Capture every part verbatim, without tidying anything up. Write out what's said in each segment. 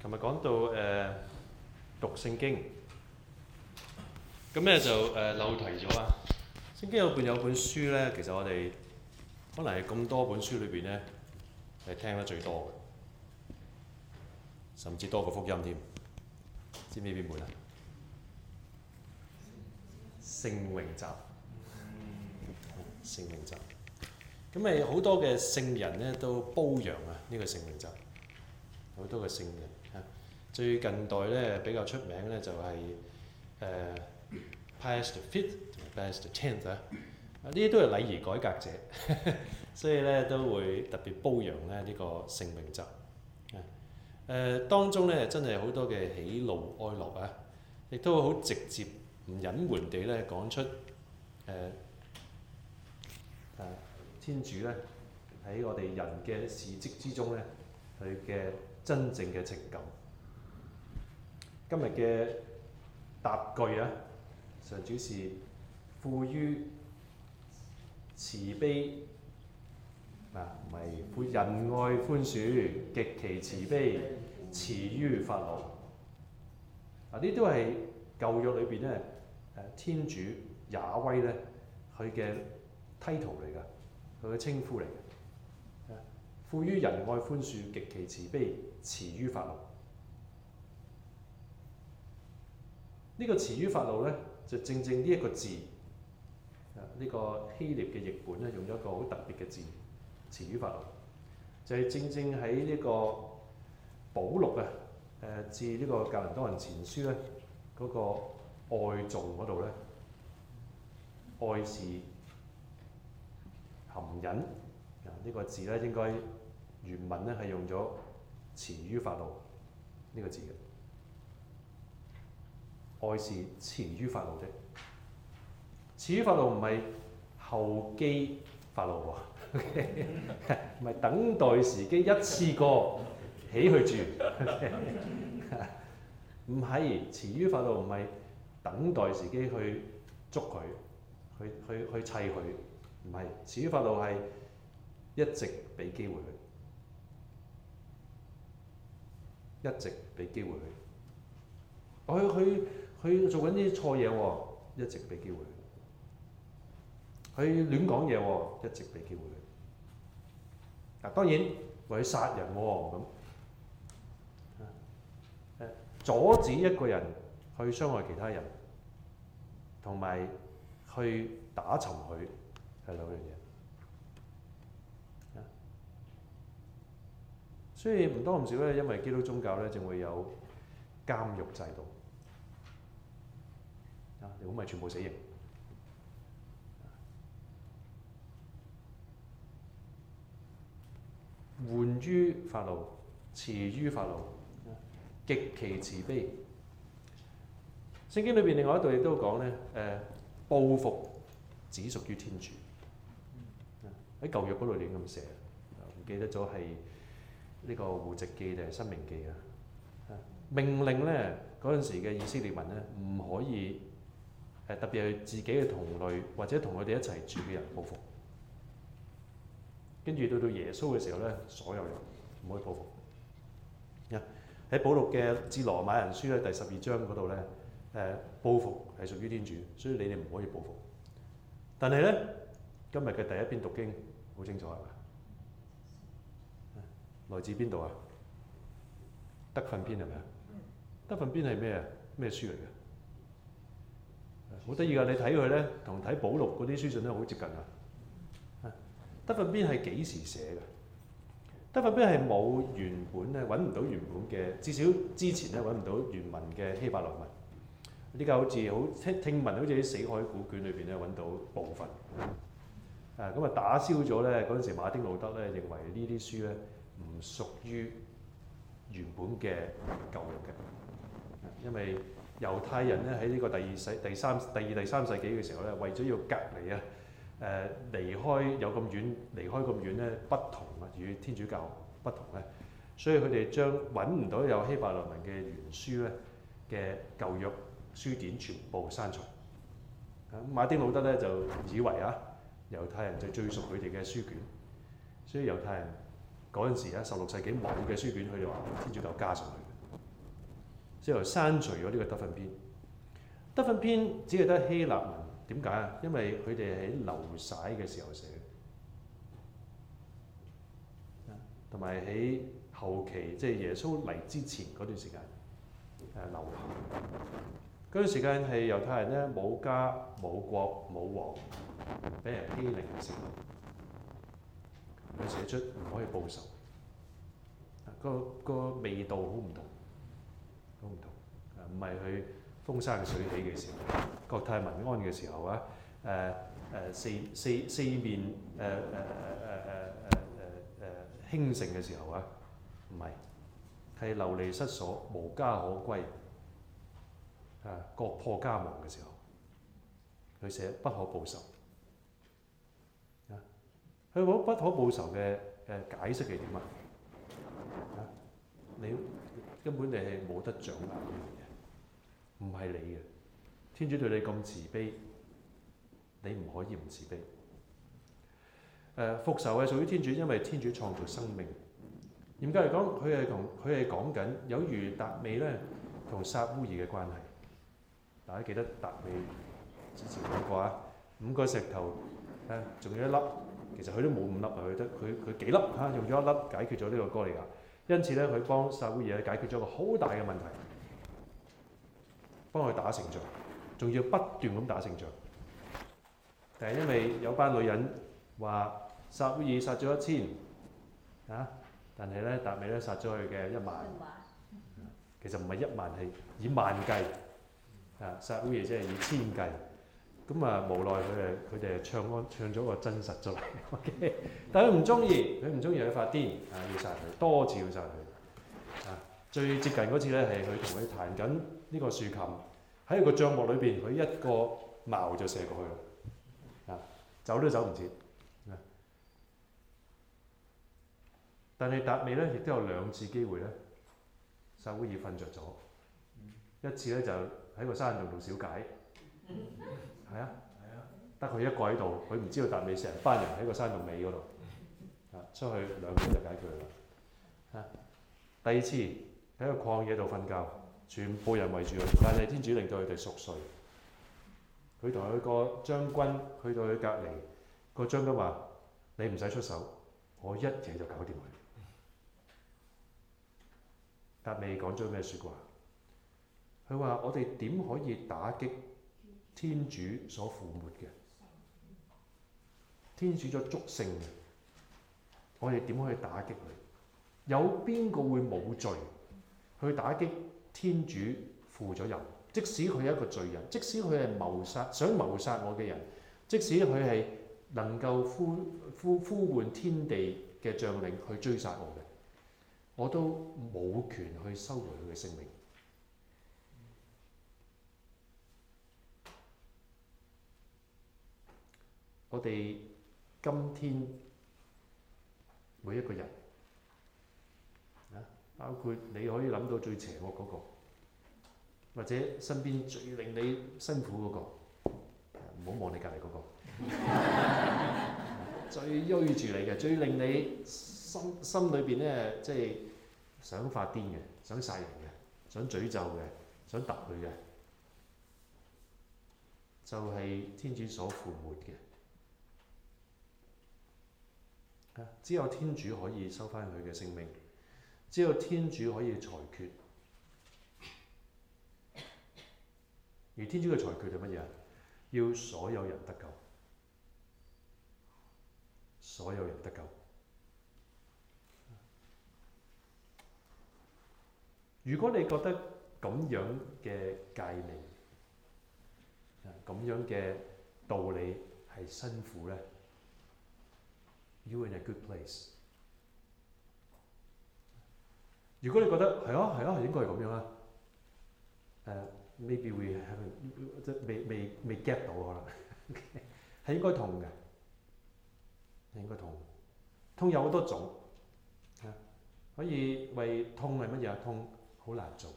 琴日講到誒、呃、讀聖經，咁咧就誒漏提咗啊！聖經有本有本書咧，其實我哋可能係咁多本書裏邊咧係聽得最多嘅，甚至多過福音添。知唔知邊本啊？聖詠集，聖詠集。咁咪好多嘅聖人咧都褒揚啊呢個聖詠集，好多嘅聖人嚇。最近代咧比較出名咧就係、是、誒、呃、Pius the Fifth 同埋 Pius the Tenth 啊，呢啲都係禮儀改革者，呵呵所以咧都會特別褒揚咧呢個聖詠集。誒、呃、當中咧真係好多嘅喜怒哀樂啊，亦都好直接唔隱瞞地咧講出誒誒、呃呃、天主咧喺我哋人嘅事蹟之中咧佢嘅真正嘅情感。今日嘅答句啊，上主是富於慈悲啊，唔係仁愛寬恕，極其慈悲，遲於發怒。啊，呢都係舊約裏邊咧誒天主雅威咧佢嘅 title 嚟㗎，佢嘅稱呼嚟嘅。富於仁愛寬恕，極其慈悲，遲於發怒。呢個遲於發怒咧，就正正呢一個字，啊、這、呢個希臘嘅譯本咧，用咗一個好特別嘅字，遲於發怒，就係、是、正正喺呢個保祿啊，誒致呢個格林多人前書咧嗰、那個愛頌嗰度咧，愛是含忍啊呢、這個字咧應該原文咧係用咗遲於發怒呢個字嘅。愛是遲於發怒的，遲於發怒唔係後機發怒喎，唔係等待時機一次過起去住，唔係遲於發怒唔係等待時機去捉佢，去去去砌佢，唔係遲於發怒係一直俾機會佢，一直俾機會佢，佢佢。佢做緊啲錯嘢喎，一直俾機會佢；佢亂講嘢喎，一直俾機會佢。嗱，當然為佢殺人喎咁，誒阻止一個人去傷害其他人，同埋去打沉佢係兩樣嘢。所以唔多唔少咧，因為基督宗教咧，正會有監獄制度。如果唔係全部死刑，緩於發怒，遲於發怒，極其慈悲。聖經裏邊另外一度亦都講咧，誒報復只屬於天主。喺舊約嗰度亂咁寫，唔記得咗係呢個戶籍記定係申命記啊？命令咧嗰陣時嘅以色列民咧唔可以。誒特別係自己嘅同類或者同佢哋一齊住嘅人報復，跟住到到耶穌嘅時候咧，所有人唔可以報復。喺保祿嘅致羅馬人書咧第十二章嗰度咧，誒報復係屬於天主，所以你哋唔可以報復。但係咧，今日嘅第一篇讀經好清楚係嘛？來自邊度啊？德訓篇係咪啊？德訓篇係咩啊？咩書嚟嘅？好得意㗎！你睇佢咧，同睇保祿嗰啲書信咧好接近啊！德訓篇係幾時寫嘅？德訓篇係冇原本咧，揾唔到原本嘅，至少之前咧揾唔到原文嘅希伯來文。呢個好似好聽聽聞，好似啲死海古卷裏邊咧揾到部分。誒咁啊，打消咗咧嗰陣時，馬丁路德咧認為呢啲書咧唔屬於原本嘅舊約嘅，因為猶太人咧喺呢個第二世、第三、第二、第三世紀嘅時候咧，為咗要隔離啊，誒離開有咁遠，離開咁遠咧不同啊，與天主教不同咧，所以佢哋將揾唔到有希伯來文嘅原書咧嘅舊約書典全部刪除。咁馬丁路德咧就以為啊，猶太人就最熟佢哋嘅書卷，所以猶太人嗰陣時啊，十六世紀冇嘅書卷，佢哋話天主教加上去。 之後刪除咗呢個德訓篇。德訓篇只係得希臘文，點解啊？因為佢哋喺流徙嘅時候寫，同埋喺後期即係耶穌嚟之前嗰段時間誒流行。嗰段時間係猶太人咧冇家冇國冇王，俾人欺凌嘅時候，佢寫出唔可以報仇，個個味道好唔同，好唔同，唔係佢風生水起嘅時候，國泰民安嘅時候啊，誒、呃、誒四四四面誒誒誒誒誒誒誒誒興盛嘅時候啊，唔係，係流離失所、無家可歸。啊！國破家亡嘅時候，佢寫不可報仇。啊！佢講不可報仇嘅誒解釋係點啊？啊！你根本你係冇得掌握呢樣嘢，唔係你嘅。天主對你咁慈悲，你唔可以唔慈悲。誒復仇係屬於天主，因為天主創造生命。嚴格嚟講，佢係同佢係講緊有如達味咧同撒烏耳嘅關係。大家記得達味之前講過啊，五個石頭誒，仲有一粒，其實佢都冇五粒啊，佢得佢佢幾粒嚇，用咗一粒解決咗呢個哥利亞，因此咧佢幫撒烏耳解決咗個好大嘅問題，幫佢打勝仗，仲要不斷咁打勝仗。但係因為有班女人話撒烏耳殺咗一千啊，但係咧達味咧殺咗佢嘅一萬，其實唔係一萬，係以萬計。啊！撒烏耳即係以千計，咁啊無奈佢哋佢哋係唱安唱咗個真實出嚟，OK？但係佢唔中意，佢唔中意佢發癲啊，要殺佢，多次要殺佢啊！最接近嗰次咧係佢同佢彈緊呢個豎琴，喺個帳幕裏邊，佢一個矛就射過去啦，啊走都走唔切啊！但係達味咧亦都有兩次機會咧，撒烏耳瞓着咗，一次咧就喺個山洞度小解，係啊，得佢一個喺度，佢唔知道達味成班人喺個山洞尾嗰度，啊出去兩個就解決啦。啊，第二次喺個曠野度瞓覺，全部人圍住佢，但係天主令到佢哋熟睡。佢同佢個將軍去到佢隔離，個將軍話：你唔使出手，我一嘢就搞掂佢。達味講咗咩説話？佢話：我哋點可以打擊天主所覆沒嘅？天主所祝聖嘅，我哋點可以打擊佢？有邊個會冇罪去打擊天主負咗任？即使佢係一個罪人，即使佢係謀殺想謀殺我嘅人，即使佢係能夠呼呼呼喚天地嘅將領去追殺我嘅，我都冇權去收回佢嘅性命。我哋今天每一個人啊，包括你可以諗到最邪惡嗰個，或者身邊最令你辛苦嗰個，唔好望你隔離嗰個，最追住你嘅，最令你心心裏邊咧，即係想發癲嘅，想殺人嘅，想詛咒嘅，想揼佢嘅，就係天主所覆沒嘅。只有天主可以收翻佢嘅性命，只有天主可以裁決。而天主嘅裁決係乜嘢啊？要所有人得救，所有人得救。如果你覺得咁樣嘅誡命，咁樣嘅道理係辛苦咧，You in a good place。如果你覺得係啊係啊，應該係咁樣啦，誒、uh, maybe we haven't 即係未未未 get 到可能，係應該痛嘅，係應該痛。痛有好多種，啊，可以為痛係乜嘢啊？痛好難做。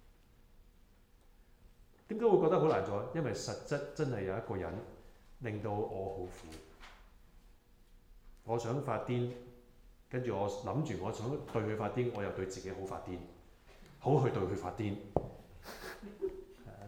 點解會覺得好難做啊？因為實質真係有一個人令到我好苦。我想發癲，跟住我諗住我想對佢發癲，我又對自己好發癲，好去對佢發癲，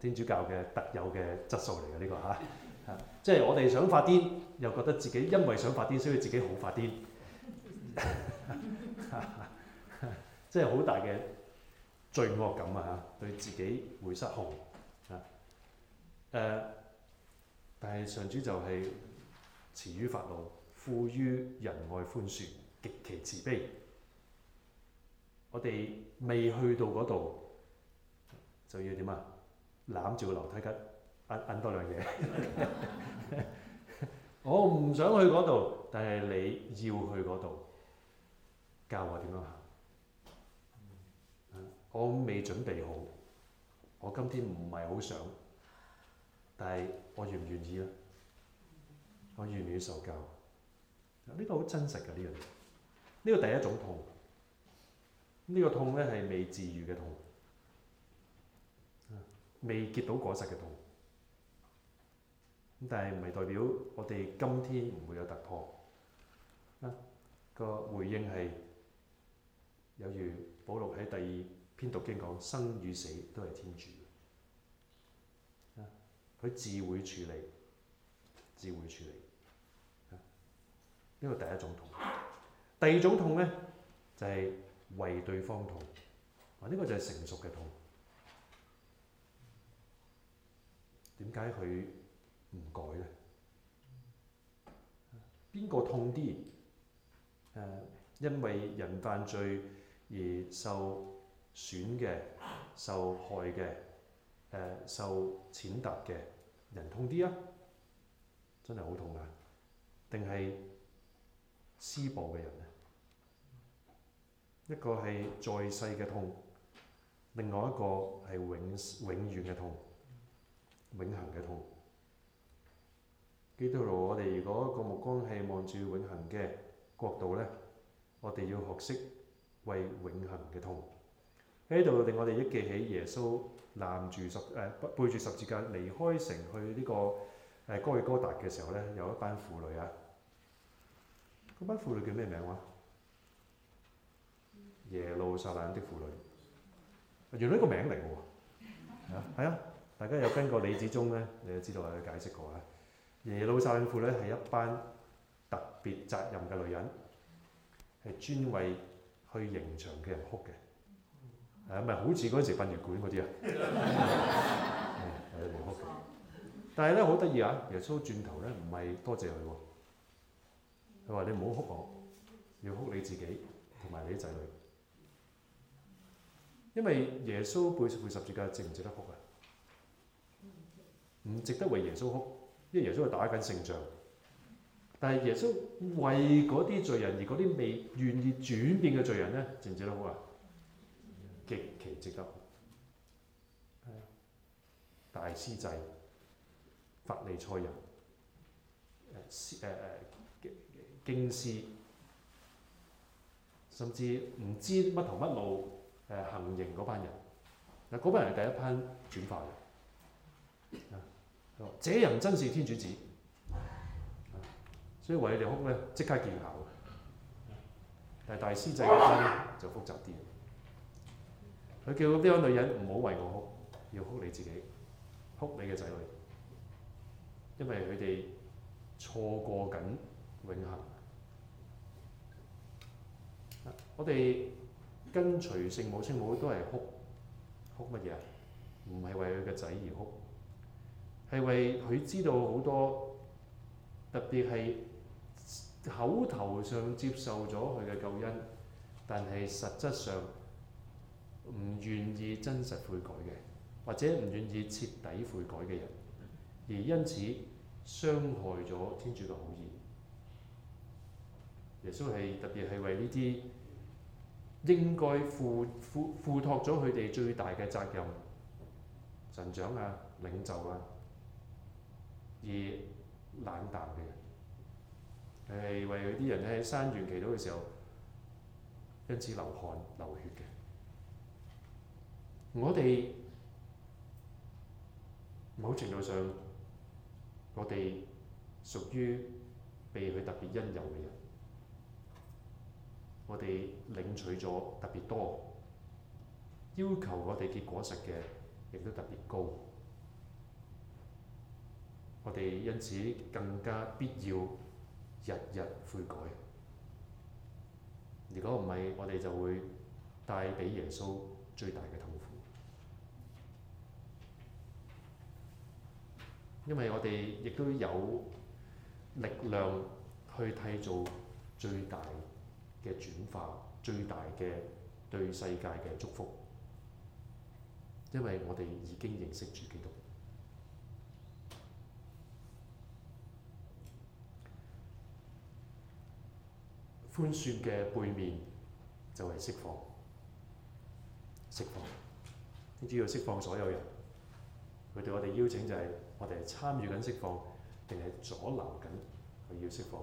天主教嘅特有嘅質素嚟嘅呢個嚇。啊，即係我哋想發癲，又覺得自己因為想發癲，所以自己好發癲，即係好大嘅罪惡感啊！對自己會失控啊。誒，但係上主就係遲於發怒，富於仁愛寬恕，極其慈悲。我哋未去到嗰度，就要點啊？攬住個樓梯吉，揞揞多兩嘢。我唔想去嗰度，但係你要去嗰度，教我點樣行。我未準備好，我今天唔係好想，但係我願唔願意咧？我願唔願意受教？呢個好真實嘅呢樣嘢。呢個第一種痛，呢個痛咧係未治癒嘅痛，未結到果實嘅痛。咁但係唔係代表我哋今天唔會有突破。啊，個回應係有如保祿喺第二篇讀經講，生與死都係天主。啊，佢自會處理，自會處理。啊，呢個第一種痛。第二種痛咧就係為對方痛。啊，呢個就係成熟嘅痛。點解佢唔改咧？邊個痛啲？誒，因為人犯罪而受損嘅、受害嘅、誒受踐踏嘅人痛啲啊？真係好痛啊！定係施暴嘅人咧？一個係在世嘅痛，另外一個係永永遠嘅痛。永恆嘅痛。基督徒，我哋如果個目光係望住永恆嘅國度咧，我哋要學識為永恆嘅痛。喺呢度令我哋憶記起耶穌攬住十誒背住十字架離開城去呢、這個誒哥爾哥達嘅時候咧，有一班婦女啊。嗰班婦女叫咩名話？耶路撒冷的婦女。原來呢個名嚟嘅喎。啊，係啊。大家有跟過李子忠咧，你就知道佢解釋過啊。耶路撒冷婦女係一班特別責任嘅女人，係專為去刑場嘅人哭嘅。係咪好似嗰陣時殯儀館嗰啲啊？係嚟哭嘅。但係咧好得意啊！耶穌轉頭咧唔係多謝佢喎，佢話你唔好哭我，要哭你自己同埋你啲仔女。因為耶穌背背十字架值唔值得哭啊？唔值得為耶穌哭，因為耶穌係打緊勝仗。但係耶穌為嗰啲罪人，而嗰啲未願意轉變嘅罪人咧，值唔值得哭啊？極其值得哭。係啊，大司祭、法利賽人、誒誒誒經師，甚至唔知乜頭乜路誒行刑嗰班人，嗱嗰班人係第一班轉化嘅。啊！這人真是天主子，所以為你哋哭咧，即刻見效。但係大司祭嗰班就複雜啲，佢叫呢個女人唔好為我哭，要哭你自己，哭你嘅仔女，因為佢哋錯過緊永恆。我哋跟隨聖母，聖母都係哭，哭乜嘢啊？唔係為佢嘅仔而哭。係為佢知道好多，特別係口頭上接受咗佢嘅救恩，但係實質上唔願意真實悔改嘅，或者唔願意徹底悔改嘅人，而因此傷害咗天主嘅好意。耶穌係特別係為呢啲應該負負負託咗佢哋最大嘅責任，神長啊、領袖啊，而冷淡嘅人，係為嗰啲人喺山園祈禱嘅時候，因此流汗流血嘅。我哋某程度上，我哋屬於被佢特別恩佑嘅人，我哋領取咗特別多，要求我哋結果實嘅亦都特別高。 我哋因此更加必要日日悔改。如果唔係，我哋就會帶俾耶穌最大嘅痛苦，因為我哋亦都有力量去締造最大嘅轉化，最大嘅對世界嘅祝福，因為我哋已經認識住基督。寬恕嘅背面就係釋放，釋放。天主要釋放所有人，佢對我哋邀請就係我哋係參與緊釋放，定係阻撓緊佢要釋放。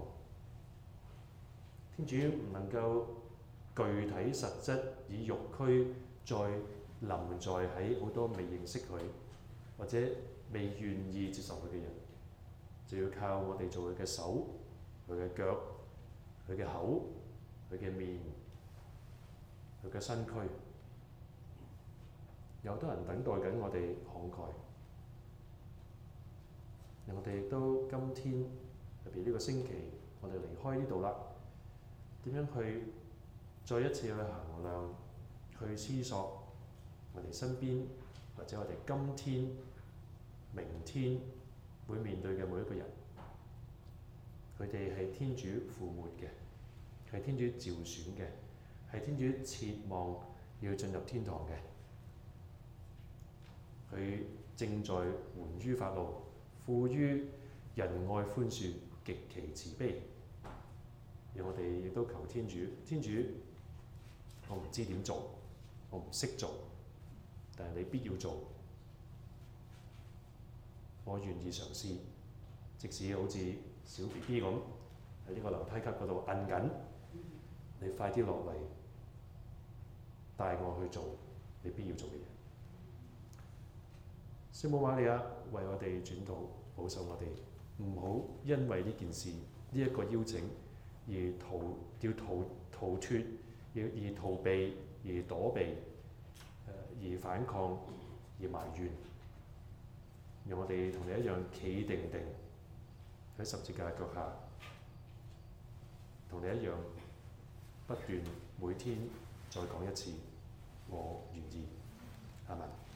天主唔能夠具體實質以肉軀再臨在喺好多未認識佢或者未願意接受佢嘅人，就要靠我哋做佢嘅手、佢嘅腳、佢嘅口、佢嘅面、佢嘅身軀。有好多人等待緊我哋慷慨，而我哋亦都今天特別呢個星期，我哋離開呢度啦，點樣去再一次去衡量、去思索我哋身邊或者我哋今天、明天會面對嘅每一個人，佢哋係天主父活嘅，係天主召選嘅，係天主切望要進入天堂嘅。佢正在緩於發怒，富於仁愛寬恕，極其慈悲。而我哋亦都求天主，天主，我唔知點做，我唔識做，但係你必要做，我願意嘗試，即使好似小 B B 咁喺呢個樓梯級嗰度摁緊，你快啲落嚟帶我去做你必要做嘅嘢。聖母瑪利亞為我哋轉禱，保守我哋，唔好因為呢件事呢一個邀請而逃要逃逃脫，要而逃避而躲避，而反抗而埋怨。讓我哋同你一樣企定定喺十字架腳下，同你一樣不斷每天再講一次我願意。阿們。